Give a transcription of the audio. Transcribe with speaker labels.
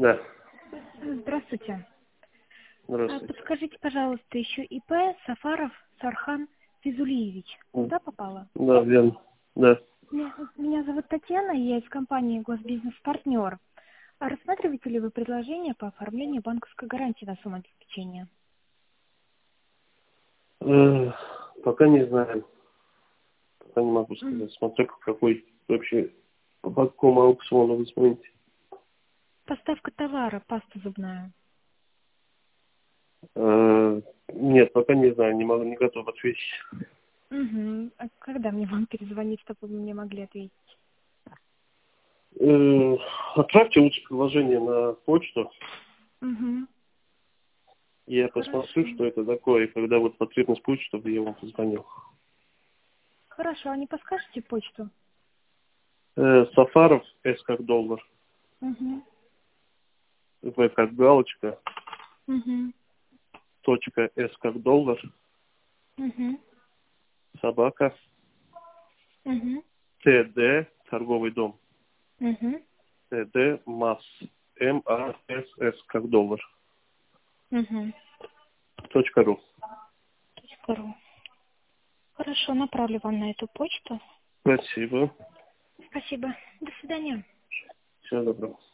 Speaker 1: Да.
Speaker 2: Здравствуйте.
Speaker 1: Здравствуйте.
Speaker 2: Подскажите, пожалуйста, еще ИП Сафаров Сархан Физулиевич. Куда попало?
Speaker 1: Да, верно. Да.
Speaker 2: Меня зовут Татьяна, я из компании «Госбизнес-партнер». А рассматриваете ли вы предложение по оформлению банковской гарантии на сумму обеспечения?
Speaker 1: Пока не знаю. Пока не могу сказать. Смотрю, какой вообще, по какому аукциону вы звоните.
Speaker 2: Поставка товара, паста зубная.
Speaker 1: Нет, пока не знаю, не могу, не готов ответить.
Speaker 2: Угу. А когда мне вам перезвонить, чтобы вы мне могли ответить?
Speaker 1: Отправьте лучше приложение на почту,
Speaker 2: Угу.
Speaker 1: и я посмотрю,
Speaker 2: Хорошо.
Speaker 1: что это такое, и когда вот потребность будет, чтобы я вам позвонил.
Speaker 2: Хорошо, а не подскажете почту?
Speaker 1: Сафаров, С как доллар,
Speaker 2: Угу.
Speaker 1: В как галочка,
Speaker 2: Угу.
Speaker 1: точка, С как доллар,
Speaker 2: Угу.
Speaker 1: собака,
Speaker 2: Угу.
Speaker 1: ТД, торговый дом,
Speaker 2: Угу.
Speaker 1: ТД, МАСС, МАСС как доллар,
Speaker 2: Угу.
Speaker 1: .ру.
Speaker 2: .ру. Хорошо, направлю вам на эту почту.
Speaker 1: Спасибо.
Speaker 2: Спасибо. До свидания.
Speaker 1: Всего доброго.